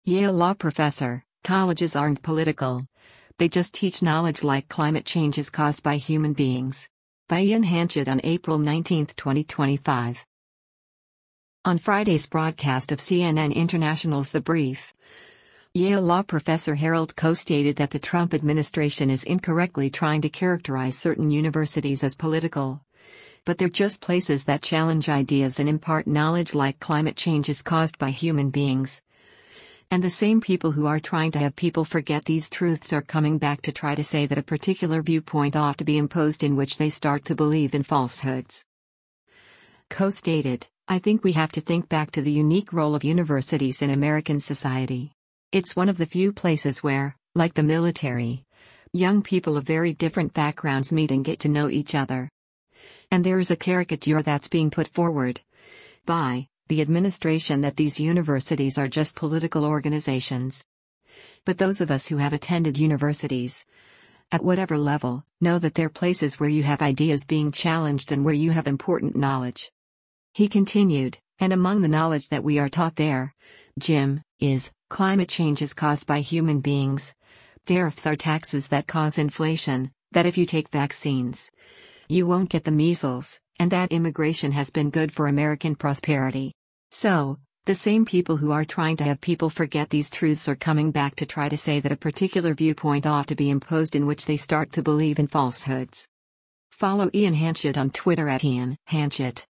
Yale law professor, colleges aren't political. They just teach knowledge like climate change is caused by human beings. By Ian Hanchett on April 19, 2025. On Friday's broadcast of CNN International's The Brief, Yale law professor Harold Koh stated that the Trump administration is incorrectly trying to characterize certain universities as political. But they're just places that challenge ideas and impart knowledge like climate change is caused by human beings. And the same people who are trying to have people forget these truths are coming back to try to say that a particular viewpoint ought to be imposed in which they start to believe in falsehoods. Koh stated, "I think we have to think back to the unique role of universities in American society. It's one of the few places where, like the military, young people of very different backgrounds meet and get to know each other. And there is a caricature that's being put forward by the administration that these universities are just political organizations. But those of us who have attended universities, at whatever level, know that they're places where you have ideas being challenged and where you have important knowledge." He continued, "And among the knowledge that we are taught there, Jim, is climate change is caused by human beings. Tariffs are taxes that cause inflation, that if you take vaccines, you won't get the measles, and that immigration has been good for American prosperity." So, the same people who are trying to have people forget these truths are coming back to try to say that a particular viewpoint ought to be imposed in which they start to believe in falsehoods. Follow Ian Hanchett on Twitter at Ian Hanchett.